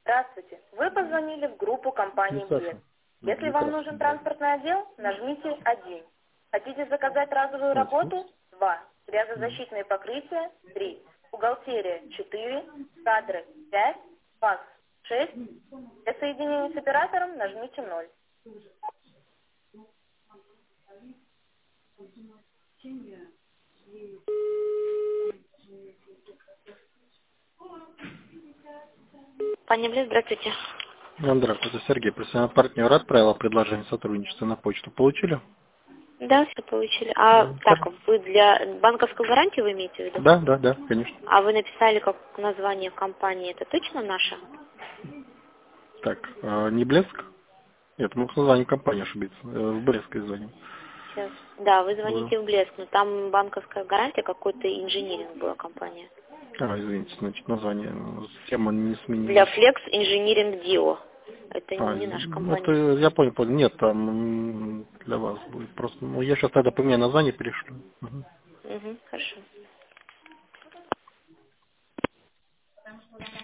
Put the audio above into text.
Здравствуйте. Вы позвонили в группу компании «Блеск». Если вам нужен транспортный отдел, нажмите 1. Хотите заказать разовую работу? 2. Грязозащитные покрытия? 3. Бухгалтерия? 4. Кадры? 5. Факс? 6. Для соединения с оператором нажмите 0. Пани Блеск, здравствуйте. Здравствуйте, Сергей. Профессиональный партнер отправил предложение сотрудничества на почту. Получили? Да, все получили. А так, вы для банковской гарантии вы имеете в виду? Да, конечно. А вы написали как название компании, это точно наша? Так, не Блеск? Нет, мы с названием компании ошибиться. В Блеск звоним. Сейчас. Да, вы Да. звоните в Блеск, но там банковская гарантия, какой-то инжиниринг была компания. Извините, значит, название. Тема не сменилась. Для Flex Engineering Dio. Это не наша компания. Это, я понял. Нет, там для вас будет просто. Ну, я сейчас тогда поменяю название, перешлю. Угу, хорошо.